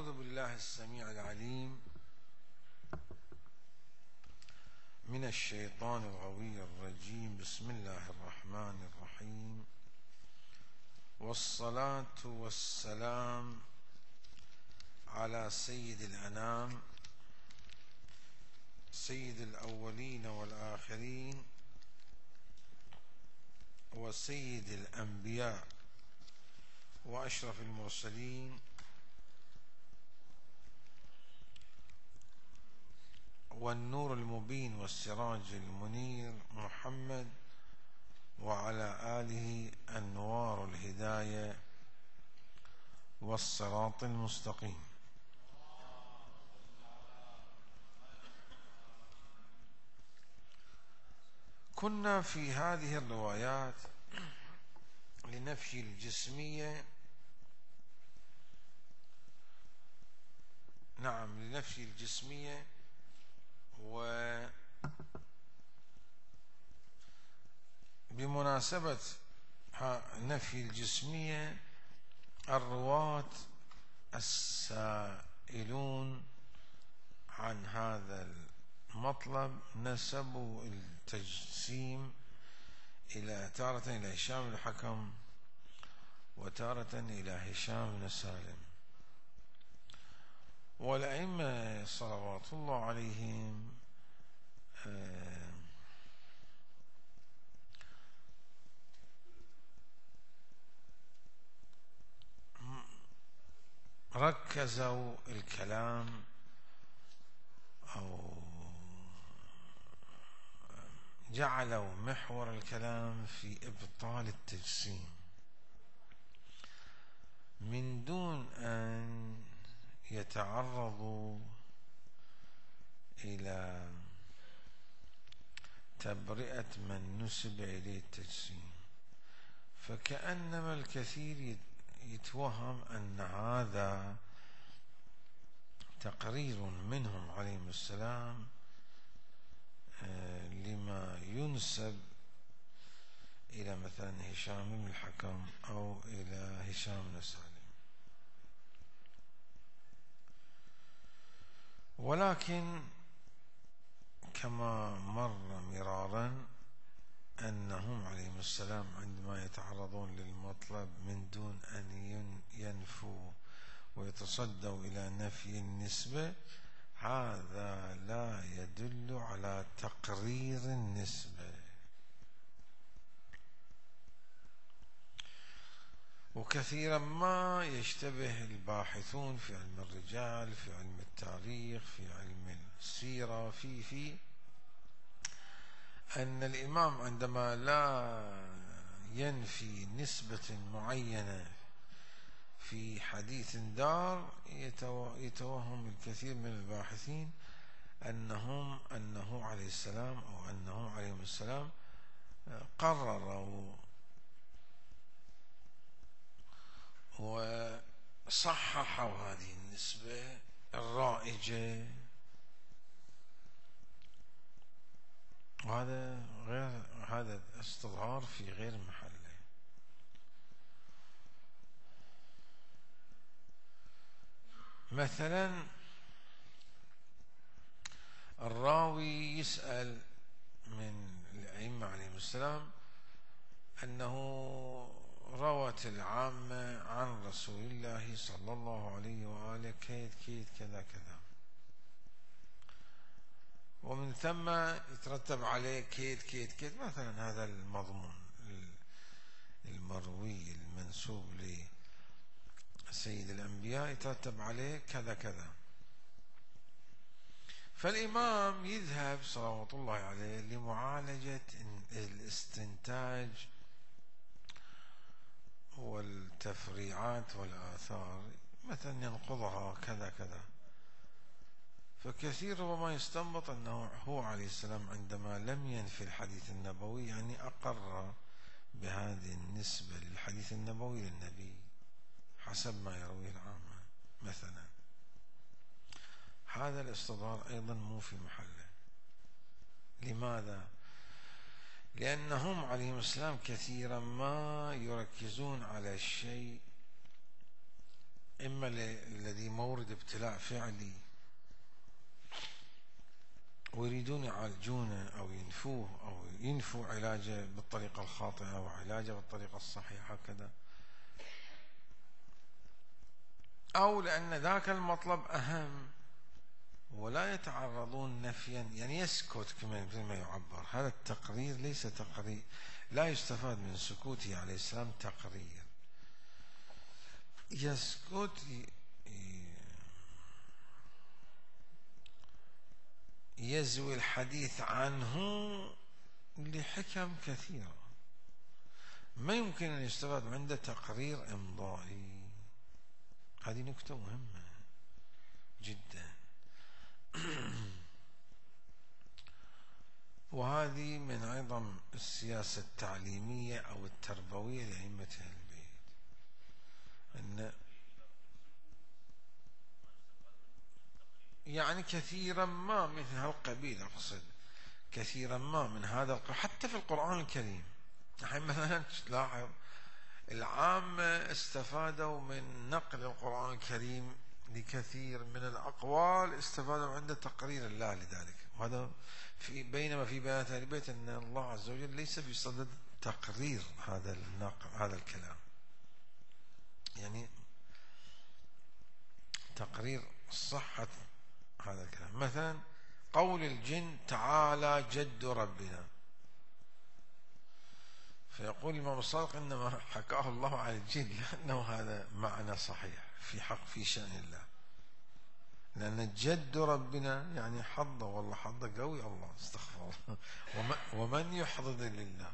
أعوذ بالله السميع العليم من الشيطان الغوي الرجيم. بسم الله الرحمن الرحيم، والصلاة والسلام على سيد الأنام، سيد الأولين والآخرين، وسيد الأنبياء وأشرف المرسلين، والنور المبين والسراج المنير محمد، وعلى آله أنوار الهداية والصراط المستقيم. كنا في هذه الروايات لنفي الجسمية، لنفي الجسمية، وبمناسبة نفي الجسمية الرواة السائلون عن هذا المطلب نسبوا التجسيم تارة إلى هشام الحكم وتارة إلى هشام بن سالم، والأئمة صلوات الله عليهم ركزوا الكلام أو جعلوا محور الكلام في إبطال التجسيم من دون أن يتعرضوا إلى تبرئة من نسب إليه التجسيم، فكأنما الكثير يتوهم أن هذا تقرير منهم عليهم السلام لما ينسب إلى مثلا هشام بن الحكم أو إلى هشام بن سالم. ولكن كما مر مرارا أنهم عليهم السلام عندما يتعرضون للمطلب من دون أن ينفوا ويتصدوا إلى نفي النسبة، هذا لا يدل على تقرير النسبة. وكثيرا ما يشتبه الباحثون في علم الرجال، في علم التاريخ، في علم السيرة، في أن الإمام عندما لا ينفي نسبة معينة في حديث دار يتوهم الكثير من الباحثين أنه عليه السلام أو أنهم عليهم السلام قرروا وصححوا هذه النسبة الرائجة، هذا استظهار في غير محله. مثلا الراوي يسأل من الأئمة عليهم السلام أنه روت العامة عن رسول الله صلى الله عليه وآله كيد كذا كذا، ومن ثم يترتب عليه كيد مثلا هذا المضمون المروي المنسوب لسيد الأنبياء يترتب عليه كذا كذا. فالإمام يذهب صلوات الله عليه لمعالجة الاستنتاج والتفريعات والآثار، مثلا ينقضها كذا كذا، فكثير ربما يستنبط أنه هو عليه السلام عندما لم ينفي الحديث النبوي يعني أقر بهذه النسبة للحديث النبوي للنبي حسب ما يرويه العامة مثلا. هذا الاستظهار أيضا مو في محله. لماذا؟ لأنهم عليهم السلام كثيرا ما يركزون على الشيء إما الذي مورد ابتلاء فعلي ويريدون يعالجونه أو ينفوه أو ينفوا علاجه بالطريقة الخاطئة وعلاجه بالطريقة الصحيحة كذا، أو لأن ذاك المطلب أهم ولا يتعرضون نفيا، يعني يسكت كما يعبر. هذا التقرير ليس تقرير، لا يستفاد من سكوته عليه السلام تقرير. يسكت يزوي الحديث عنه لحكم كثيرة، ما يمكن أن يستفاد عنده تقرير إمضائي. هذه نكتة مهمة جدا. وهذه من أيضا السياسة التعليمية أو التربوية لأئمة أهل البيت، أن يعني كثيرا ما من هالقبيل، أقصد كثيرا ما من هذا القبيل حتى في القرآن الكريم. الحين مثلا لاحظ العامة استفادوا من نقل القرآن الكريم لكثير من الأقوال، استفادوا عنده تقرير الله لذلك. وهذا بينما في بيانات أهل البيت أن الله عز وجل ليس في صدد تقرير هذا النقل، هذا الكلام، يعني تقرير صحة هذا الكلام. مثلا قول الجن تعالى جد ربنا، فيقول الإمام الصادق إنما حكاه الله عن الجن لأنه هذا معنى صحيح في حق في شأن الله، لأن جد ربنا يعني حظه، والله حظه قوي الله، استغفر الله. ومن يحضد لله،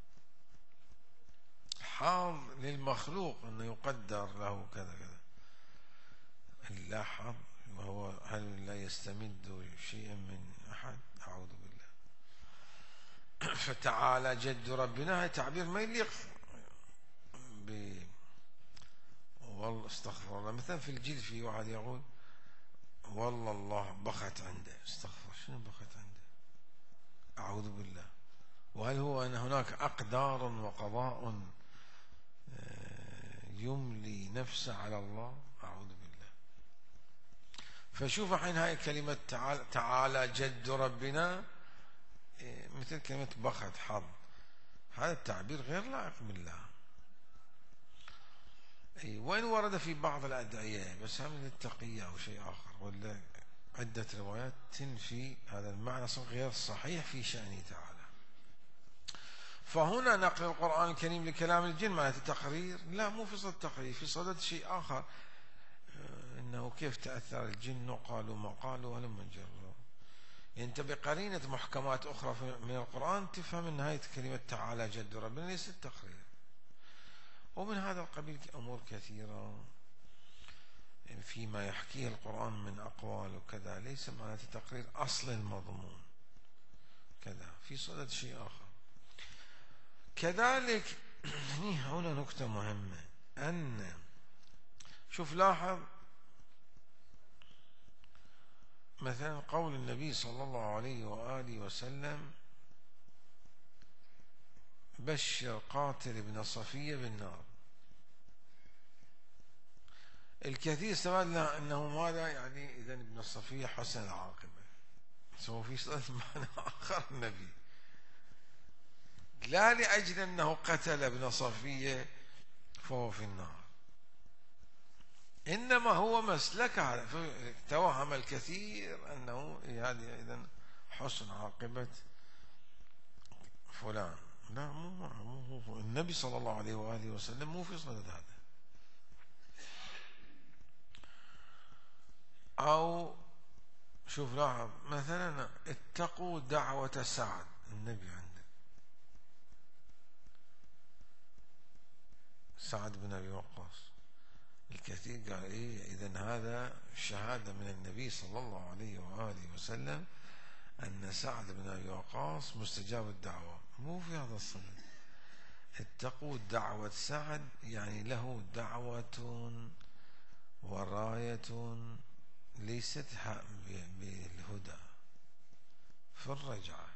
حظ للمخلوق أنه يقدر له كذا كذا، لا حظ. وهو هل لا يستمد شيئا من أحد؟ أعوذ بالله. فتعالى جد ربنا هذا تعبير ما يليق والله استغفر الله. مثلا في الجيل في واحد يقول والله الله بخت عنده، استغفر، شنو بخت عنده؟ أعوذ بالله. وهل هو أن هناك أقدار وقضاء يملي نفسه على الله؟ أعوذ بالله. فشوف الحين هاي كلمة تعالى جد ربنا مثل كلمة بخت حظ، هذا التعبير غير لائق بالله. وين ورد في بعض الأدعية بس هم للتقية أو شيء آخر، ولا عدة روايات تنفي هذا المعنى غير صحيح في شأنه تعالى. فهنا نقل القرآن الكريم لكلام الجن معناته تقرير؟ لا، مو في صدد تقرير، في صدد شيء آخر، إنه كيف تأثر الجن وقالوا ما قالوا ولم نجروا. يعني أنت بقرينة محكمات أخرى من القرآن تفهم أن هاي كلمة تعالى جد ربنا ليست تقرير. ومن هذا القبيل أمور كثيرة فيما يحكيه القرآن من أقوال وكذا ليس معناته تقرير أصل المضمون كذا، في صدد شيء آخر. كذلك هنا نكتة مهمة، أن شوف لاحظ مثلا قول النبي صلى الله عليه وآله وسلم بشر قاتل ابن صفية بالنار. الكثير استفاد لها أنه ماذا يعني إذا ابن صفية حسن العاقبة، سوى في صدد معنى آخر النبي، لا لأجل أنه قتل ابن صفية فهو في النار، إنما هو مسلك. توهم الكثير أنه هذه إذن حسن عاقبة فلان. لا، مو النبي صلى الله عليه وآله وسلم مو في صدد هذا. أو شوف لاحظ مثلا اتقوا دعوة سعد، النبي عنده سعد بن أبي وقاص، الكثير قال إيه إذن هذا شهادة من النبي صلى الله عليه وآله وسلم أن سعد بن أبي وقاص مستجاب الدعوة. مو في هذا الصدد. اتقوا دعوة سعد يعني له دعوة وراية ليست بالهدى في الرجعة،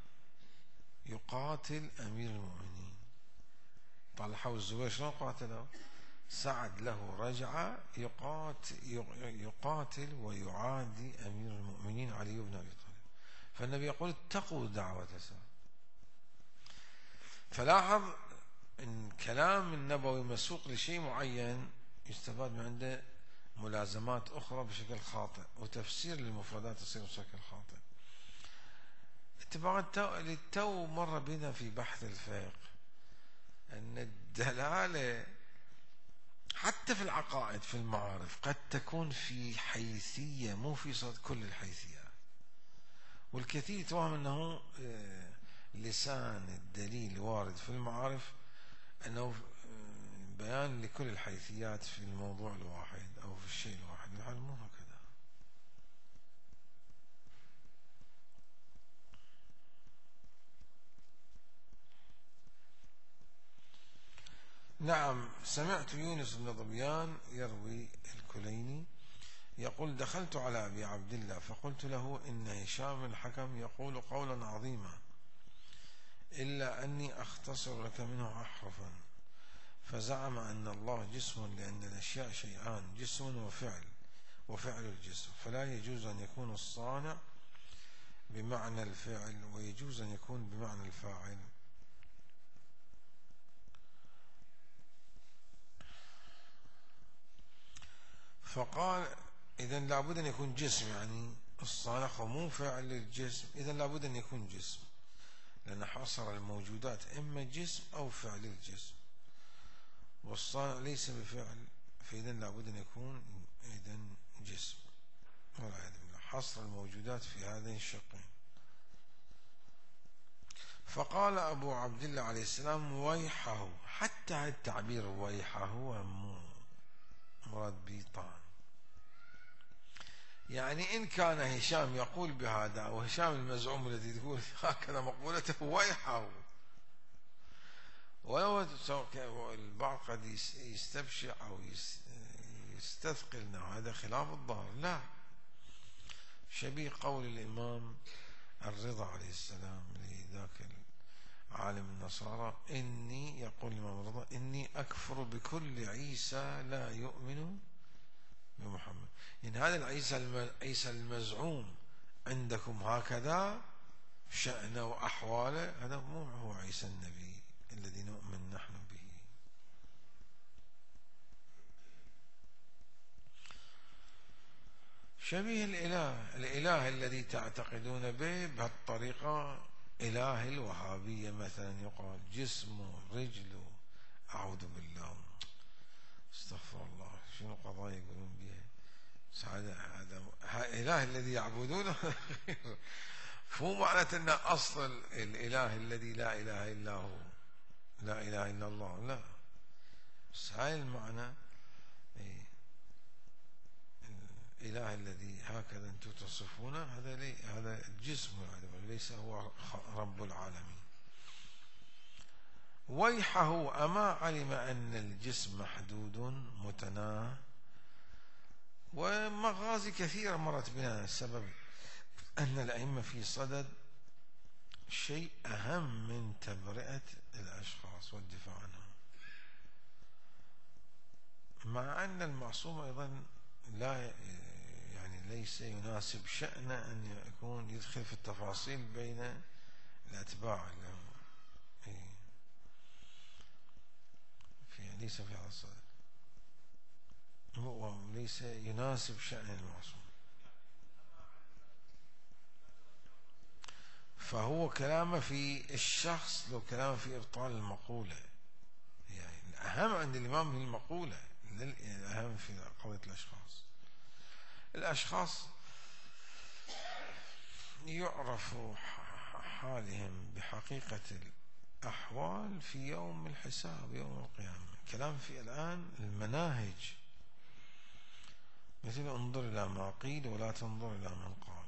يقاتل أمير المؤمنين. طلحة والزبير شلون قاتلوا؟ سعد له رجعة يقاتل ويعادي أمير المؤمنين علي بن أبي طالب. فالنبي يقول اتقوا دعوة سعد. فلاحظ إن كلام النبوي مسوق لشيء معين يستفاد من عنده ملازمات أخرى بشكل خاطئ، وتفسير للمفردات يصير بشكل خاطئ. اتفاقا للتو مر بنا في بحث الفقه أن الدلالة حتى في العقائد في المعارف قد تكون في حيثية مو في صد كل الحيثيات، والكثير يتوهم أنه لسان الدليل وارد في المعارف أنه بيان لكل الحيثيات في الموضوع الواحد أو في الشيء الواحد. الحال مو هكذا. نعم، سمعت يونس بن ظبيان يروي الكليني يقول دخلت على أبي عبد الله فقلت له إن هشام الحكم يقول قولا عظيما إلا أني أختصر لك منه أحرفا، فزعم أن الله جسم لأن الأشياء شيئان، جسم وفعل، وفعل الجسم، فلا يجوز أن يكون الصانع بمعنى الفعل ويجوز أن يكون بمعنى الفاعل. فقال إذن لابد أن يكون جسم، يعني الصانع مو فعل الجسم، إذن لابد أن يكون جسم، لأن حصر الموجودات إما جسم أو فعل الجسم، والصانع ليس بفعل، فإذن لابد أن يكون إذن جسم. والعياذ بالله، حصر الموجودات في هذين الشقين. فقال أبو عبد الله عليه السلام ويحه، حتى التعبير ويحه مراد بيطان، يعني إن كان هشام يقول بهذا وهشام المزعوم الذي تقول هكذا مقولته ويحه، ولو البعض قد يستبشع أو يستثقل أنه هذا خلاف الظاهر، لا، شبيه قول الإمام الرضا عليه السلام لذاك عالم النصارى إني، يقول الإمام الرضا إني أكفر بكل عيسى لا يؤمن بمحمد. إن هذا العيسى المزعوم عندكم هكذا شأنه وأحواله، هذا مو هو عيسى النبي الذي نؤمن نحن به. شبيه الإله الذي تعتقدون به بهالطريقة، إله الوهابية مثلا، يقال جسمه رجله، أعوذ بالله، استغفر الله، شنو قضايا يقولون بها هذا إله الذي يعبدونه فهو معنى أن أصل الإله الذي لا إله إلا هو، لا إله إلا الله، لا، بس هاي المعنى الإله الذي هكذا أنتم تصفونه، هذا الجسم، ليس هو رب العالمين. ويحه أما علم أن الجسم محدود متناهي، ومغازي كثيرة مرت بنا. السبب أن الأئمة في صدد شيء أهم من تبرئة الأشخاص والدفاع عنهم، مع أن المعصوم أيضا لا، يعني ليس يناسب شأنه أن يكون يدخل في التفاصيل بين الأتباع ليس في هذا الصدد، ليس يناسب شأن المعصوم. فهو كلامه في الشخص لو كلامه في إبطال المقولة، يعني الأهم عند الإمام هي المقولة، الأهم في قضية الأشخاص يعرف حالهم بحقيقة الأحوال في يوم الحساب، يوم القيامة. كلام في الآن المناهج، مثل انظر إلى ما قيل ولا تنظر إلى من قال.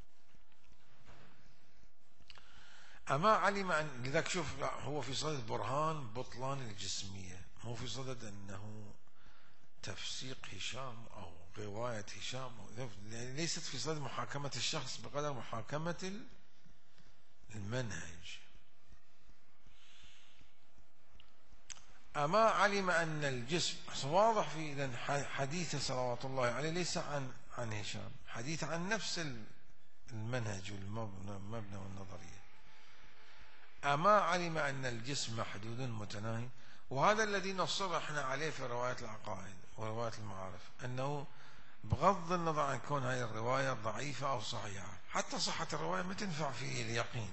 أما علم أن، لذلك شوف، هو في صدد برهان بطلان الجسمية، مو في صدد أنه تفسيق هشام أو رواية هشام، ليست في صدد محاكمة الشخص بقدر محاكمة المنهج. أما علم أن الجسم واضح في إذن حديث صلوات الله عليه ليس عن هشام، حديث عن نفس المنهج والمبنى والنظرية. أما علم أن الجسم محدود متناهي، وهذا الذي نصر احنا عليه في رواية العقائد ورواية المعارف، أنه بغض النظر عن كون هذه الرواية ضعيفة أو صحيحة، حتى صحة الرواية ما تنفع في اليقين،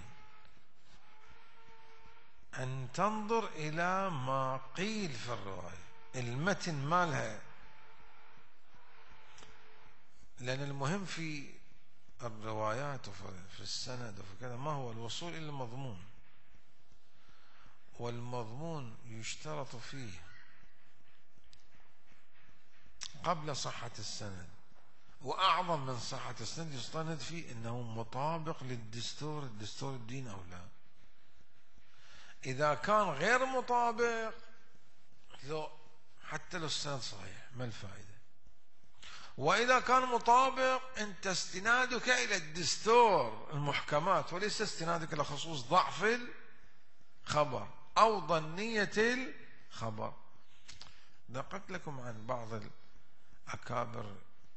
أن تنظر إلى ما قيل في الرواية، المتن مالها، لأن المهم في الروايات وفي السند وفي كذا ما هو الوصول إلى المضمون، والمضمون يشترط فيه قبل صحة السند، وأعظم من صحة السند يستند فيه أنه مطابق للدستور، الدستور الدين أو لا. إذا كان غير مطابق حتى لو السند صحيح ما الفائدة؟ وإذا كان مطابق أنت استنادك إلى الدستور المحكمات، وليس استنادك إلى خصوص ضعف الخبر أو ظنية الخبر. ذكرت لكم عن بعض الأكابر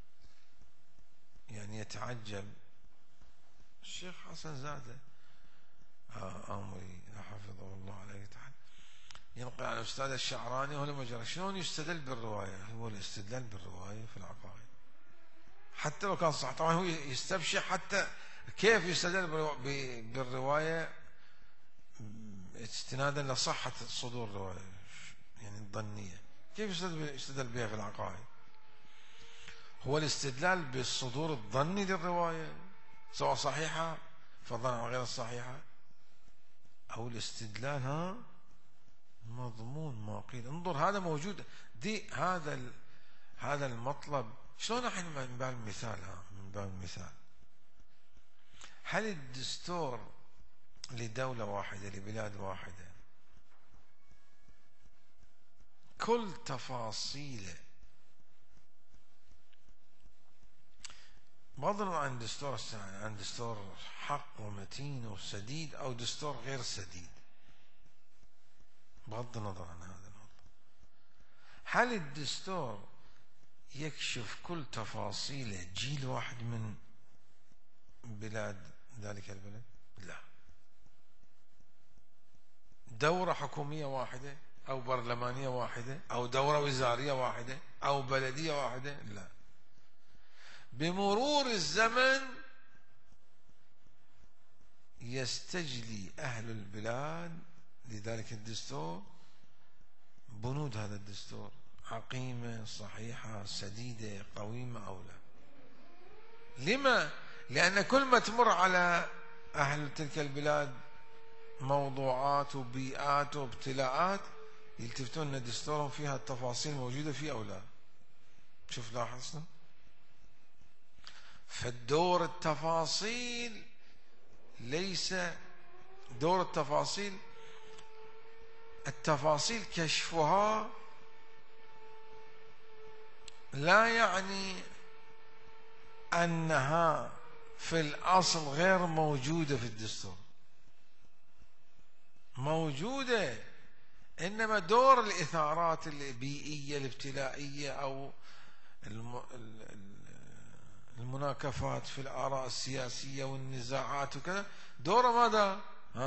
يعني يتعجب الشيخ حسن زادة أمري حفظه الله عليه تعالى، ينقل عن الأستاذ الشعراني وهو المجرى شلون يستدل بالرواية. هو الاستدلال بالرواية في العقائد حتى لو كان صح، طبعا هو يستبشع حتى كيف يستدل بالرواية استنادا لصحة صدور الرواية يعني الظنية، كيف يستدل بها في العقائد؟ هو الاستدلال بالصدور الظني للرواية سواء صحيحة فضلا عن غير الصحيحة، أو الاستدلال مضمون ما قيل. انظر هذا موجود، دي هذا المطلب. شلون الحين من باب المثال من باب المثال، هل الدستور لدولة واحدة لبلاد واحدة كل تفاصيله بغض عن دستور عن دستور حق ومتين وسديد أو دستور غير سديد، بغض النظر عن هذا النقطة، هل الدستور يكشف كل تفاصيل جيل واحد من بلاد ذلك البلد؟ لا. دورة حكومية واحدة أو برلمانية واحدة أو دورة وزارية واحدة أو بلدية واحدة؟ لا. بمرور الزمن يستجلي أهل البلاد لذلك الدستور بنود هذا الدستور، عقيمة صحيحة سديدة قويمة أو لا. لما؟ لأن كل ما تمر على أهل تلك البلاد موضوعات وبيئات وابتلاءات يلتفتون أن دستورهم فيها التفاصيل موجودة فيه أو لا. شوف لاحظنا، فالدور التفاصيل ليس دور التفاصيل كشفها لا يعني أنها في الأصل غير موجودة في الدستور، موجودة، إنما دور الإثارات البيئية الابتلائية أو المناكفات في الآراء السياسية والنزاعات وكذا، دوره ماذا؟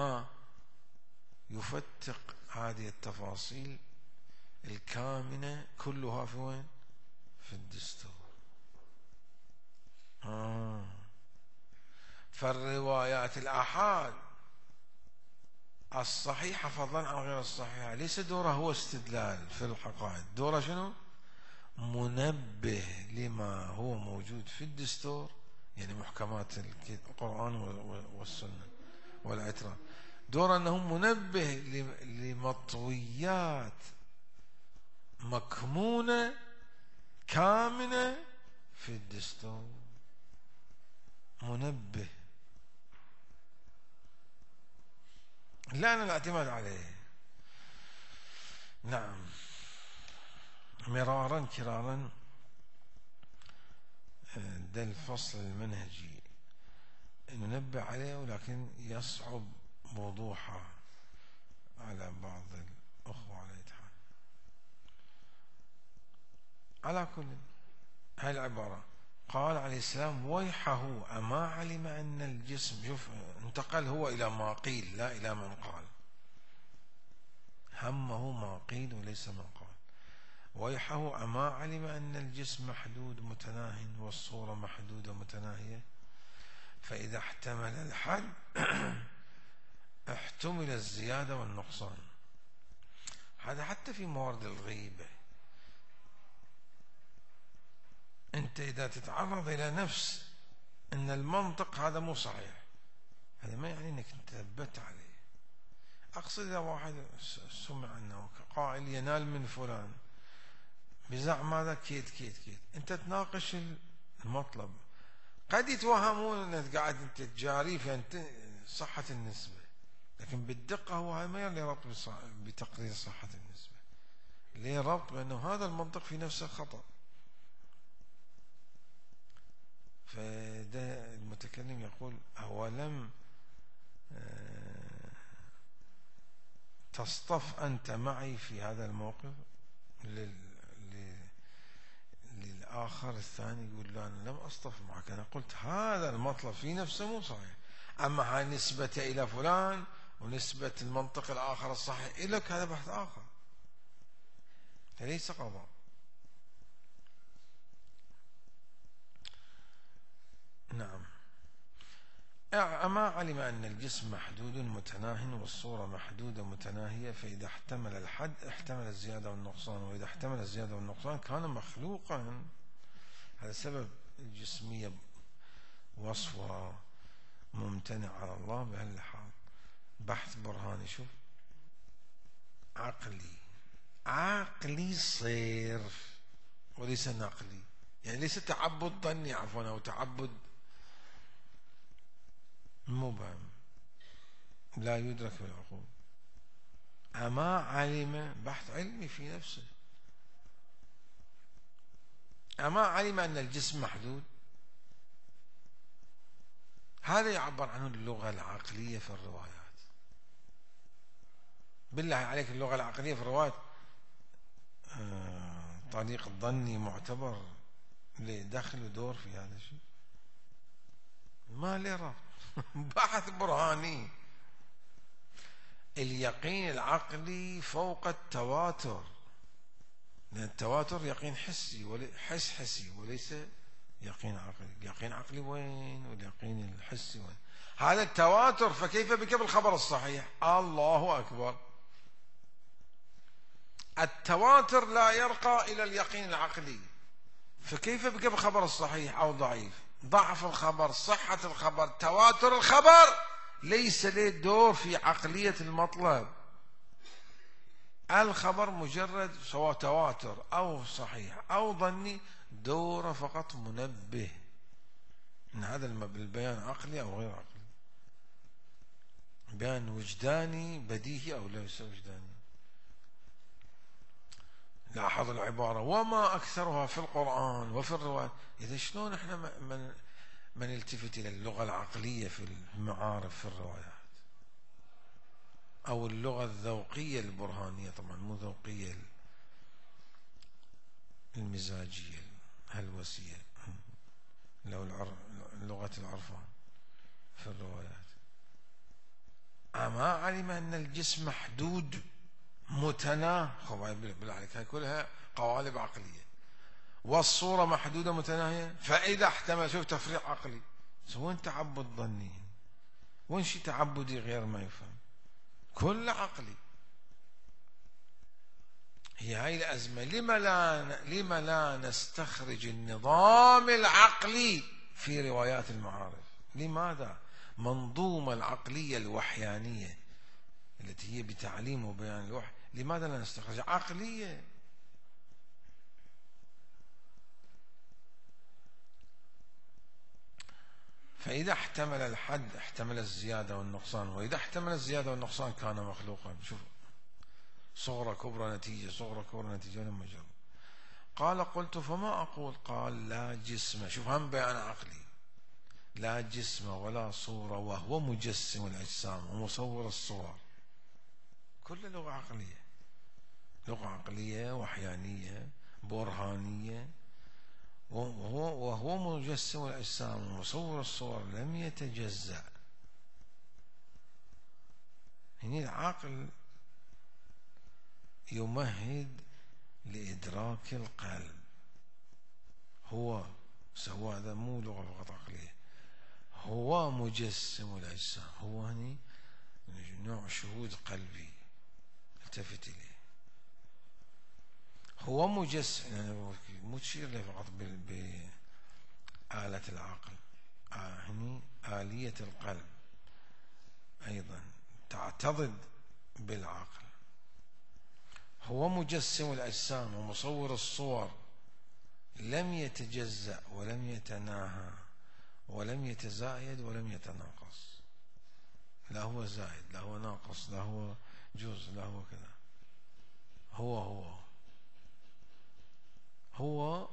يفتق هذه التفاصيل الكامنة كلها في وين؟ في الدستور. فالروايات الآحاد الصحيحة فضلا عن غير الصحيحة ليس دوره هو استدلال في الحقائق، دوره شنو؟ منبه لما هو موجود في الدستور، يعني محكمات القرآن والسنة والعترة، دور أنه منبه لمطويات مكمونة كامنة في الدستور، منبه لا الاعتماد عليه. نعم، مرارا كرارا ده الفصل المنهجي ننبه عليه، ولكن يصعب وضوحه على بعض الأخوة على الاتحاد. على كل هاي العبارة قال عليه السلام ويحه أما علم أن الجسم، شوف انتقل هو إلى ما قيل لا إلى من قال، همه ما قيل وليس من قال. ويحه أما علم أن الجسم محدود متناه والصورة محدودة متناهية، فإذا احتمل الحد احتمل الزيادة والنقصان. هذا حتى في موارد الغيبة، أنت إذا تتعرض إلى نفس أن المنطق هذا مو صحيح، هذا ما يعني أنك تثبت عليه. أقصد إذا واحد سمع أنه قائل ينال من فلان بزعم ماذا كيد كيد كيد، أنت تناقش المطلب، قد يتوهمون أنك قاعد أنت تجاري في صحة النسبة، لكن بالدقة هو هذا ما يعني ربط بتقرير صحة النسبة، ليه ربط بأنه هذا المنطق في نفسه خطأ. فده المتكلم يقول أولم تصطف أنت معي في هذا الموقف؟ للآخر الثاني يقول لا أنا لم أصطف معك، أنا قلت هذا المطلب في نفسه مو صحيح، أما هاي نسبة إلى فلان ونسبة المنطق الآخر الصحيح إليك هذا بحث آخر، فليس قضاء. نعم. أما علم أن الجسم محدود متناه والصورة محدودة متناهية، فإذا احتمل الحد احتمل الزيادة والنقصان، وإذا احتمل الزيادة والنقصان كان مخلوقا. هذا سبب الجسمية وصفها ممتنع على الله بهاللحاظ. بحث برهاني، شوف عقلي صرف وليس نقلي، يعني ليس تعبد ظني عفوا أو تعبد مبهم لا يدرك بالعقول. أما علم بحث علمي في نفسه. أما علم أن الجسم محدود، هذا يعبر عنه اللغة العقلية في الروايات. بالله عليك اللغة العقلية في الروايات طريق الظني معتبر ليه دخل ودور في هذا الشيء؟ ما له ربط. بحث برهاني. اليقين العقلي فوق التواتر، لأن التواتر يقين حسي حسي وليس يقين عقلي. اليقين عقلي وين واليقين الحسي وين؟ هذا التواتر. فكيف بك بالخبر الصحيح؟ الله أكبر. التواتر لا يرقى إلى اليقين العقلي، فكيف بك بالخبر الصحيح أو ضعيف؟ ضعف الخبر، صحة الخبر، تواتر الخبر ليس له دور في عقلية المطلب. الخبر مجرد سواء تواتر أو صحيح أو ظني دوره فقط منبه إن هذا البيان عقلي أو غير عقلي، بيان وجداني بديهي أو ليس وجداني. لاحظ العبارة وما أكثرها في القرآن وفي الروايات. إذا شلون احنا ما نلتفت إلى اللغة العقلية في المعارف في الروايات، أو اللغة الذوقية البرهانية، طبعا مو ذوقية المزاجية الهلوسية، لو لغة العرفان في الروايات. أما علم أن الجسم محدود متناه، بالله عليك هاي كلها قوالب عقلية. والصورة محدودة متناهية، فإذا احتمل، شوف تفريق عقلي، وين تعبد ظني؟ وين شيء تعبدي غير ما يفهم؟ كل عقلي. هي هاي الأزمة. لما لا نستخرج النظام العقلي في روايات المعارف؟ لماذا منظومة العقلية الوحيانية التي هي بتعليم وبيان الوحي، لماذا لا نستخرج عقلية؟ فإذا احتمل الحد احتمل الزيادة والنقصان، وإذا احتمل الزيادة والنقصان كان مخلوقا. شوف صغرى كبرى نتيجة، صغرى كبرى نتيجة لما جرى. قال قلت فما أقول؟ قال لا جسم. شوف هم بيان عقلي. لا جسم ولا صورة وهو مجسم الأجسام ومصور الصور. كل لغة عقلية، لغة عقلية وحيانية برهانية، وهو مجسم الأجسام ومصور الصور لم يتجزأ. هنا العقل يمهد لإدراك القلب، هو سوى هذا مو لغة فقط عقلية، هو مجسم الأجسام، هو هني نوع شهود قلبي التفت إليه، هو مجسم، يعني مو تشير له فقط بآلة العقل، هني آلية القلب أيضا تعتضد بالعقل. هو مجسم الأجسام ومصور الصور لم يتجزأ ولم يتناهى ولم يتزايد ولم يتناقص، لا هو زائد لا هو ناقص لا هو جزء لا هو كذا، هو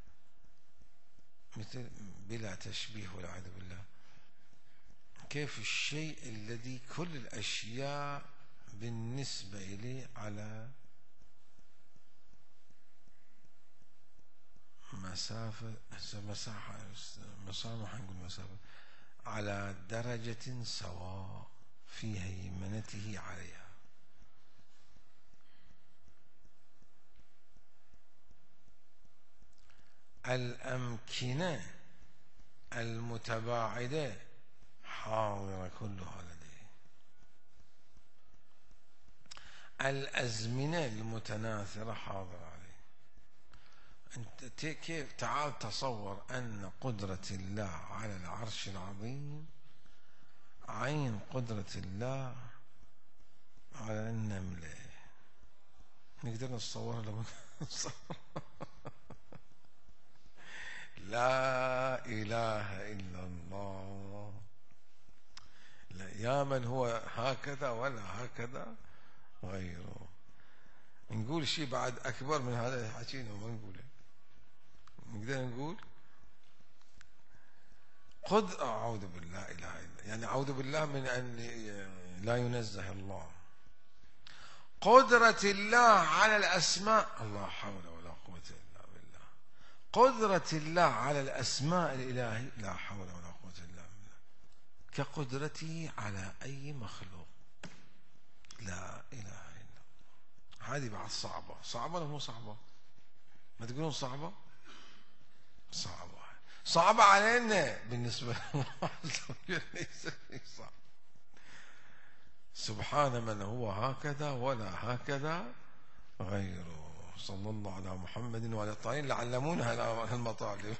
مثل بلا تشبيه والعياذ بالله، كيف الشيء الذي كل الأشياء بالنسبة إليه على على درجة سواء في هيمنته عليها. الأمكنة المتباعدة حاضرة كلها لديه، الأزمنة المتناثرة حاضرة عليه. أنت كيف تعال تصور أن قدرة الله على العرش العظيم عين قدرة الله على النملة، نقدر نتصورها لو لا إله إلا الله. لا يا من هو هكذا ولا هكذا غيره. نقول شيء بعد أكبر من هذا حكينا وما نقوله، نقدر نقول أعوذ بالله إله إلا، يعني أعوذ بالله من أن لا ينزه الله. قدرة الله على الأسماء، الله حول ولا قوة إلا بالله، قدرة الله على الأسماء الإلهية لا حول ولا قوة إلا بالله كقدرته على أي مخلوق، لا إله إلا الله. هذه بعد صعبة ولا مو صعبة؟ ما تقولون صعبة؟ صعبة علينا بالنسبة لله. سبحان من هو هكذا ولا هكذا غيره. صلى الله على محمد وعلى الطاهرين اللي علمونا هالمطالب.